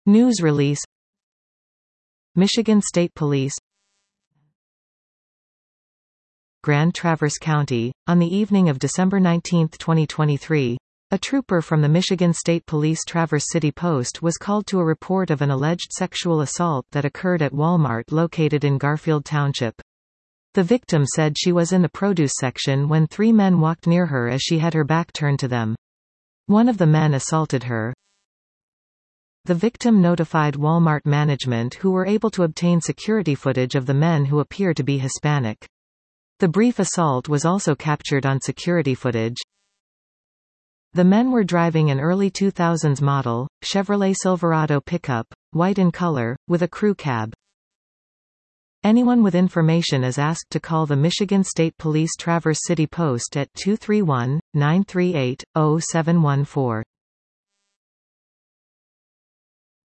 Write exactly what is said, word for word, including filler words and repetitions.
News release. Michigan State Police. Grand Traverse County. On the evening of December nineteenth twenty twenty-three, a trooper from the Michigan State Police Traverse City Post was called to a report of an alleged sexual assault that occurred at Walmart located in Garfield Township. The victim said she was in the produce section when three men walked near her as she had her back turned to them. One of the men assaulted her. The victim notified Walmart management, who were able to obtain security footage of the men who appear to be Hispanic. The brief assault was also captured on security footage. The men were driving an early two thousands model, Chevrolet Silverado pickup, white in color, with a crew cab. Anyone with information is asked to call the Michigan State Police Traverse City Post at two three one, nine three eight, zero seven one four.